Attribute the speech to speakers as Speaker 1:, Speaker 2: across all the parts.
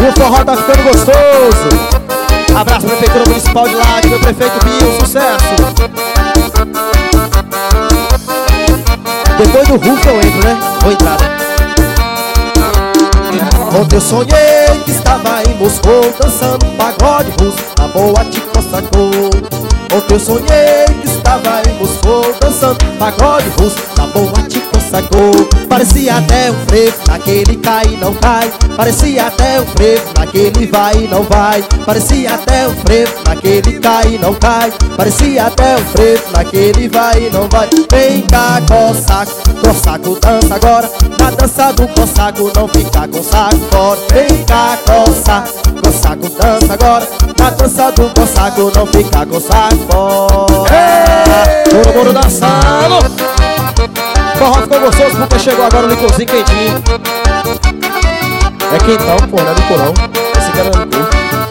Speaker 1: E o forró tá ficando gostoso. Abraço Prefeitura Municipal de Laje, meu prefeito Binho, sucesso. Depois do Rufo eu entro, né? Vou entrar. Ontem eu sonhei que estava em Moscou, dançando um pagode russo na boate Cossacô. Ontem eu sonhei que estava em Moscou, dançando um pagode russo na boate Cossacô. Parecia até um frevo naquele cai e não cai. Parecia até um frevo naquele vai e não vai. Parecia até um frevo naquele cai e não cai. Parecia até um frevo naquele vai e não vai. Vem cá, Cossaco, Cossaco dança agora. Na dança do Cossaco não fica com saco fora. Vem cá, Cossaco, Cossaco dança agora. Na dança do Cossaco não fica com saco fora. Todo mundo dançando. Forró ficou gostoso porque chegou agora o licorzinho quentinho. É quentão, pô, não é licor não. Esse cara é licor.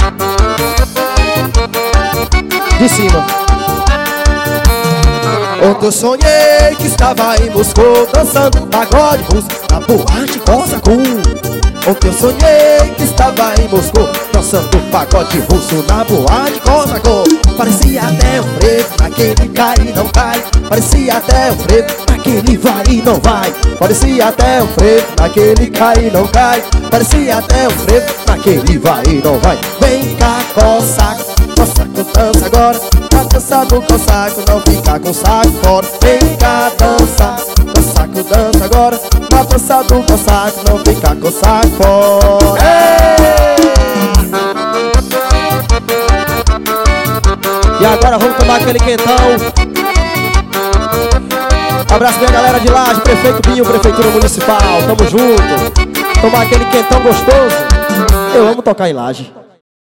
Speaker 1: De cima. Ontem eu sonhei que estava em Moscou, dançando um pagode russo na boate Cossacô. Ontem eu sonhei que estava em Moscou, dançando um pagode russo na boate Cossacô. Parecia até um frevo naquele cai e não cai. Parecia até um frevo naquele vai e não vai. Parecia até um frevo naquele cai e não cai. Parecia até um frevo naquele vai e não vai. Vem cá, Cossaco, Cossaco dança agora. Na dança do Cossaco não fica com saco fora. Vem cá, dança, Cossaco dança agora. Na dança do Cossaco não fica com saco fora. E agora vamos tomar aquele quentão. Abraço minha galera de Laje, prefeito Binho, Prefeitura Municipal. Tamo junto. Tomar aquele quentão gostoso. Eu amo tocar em Laje.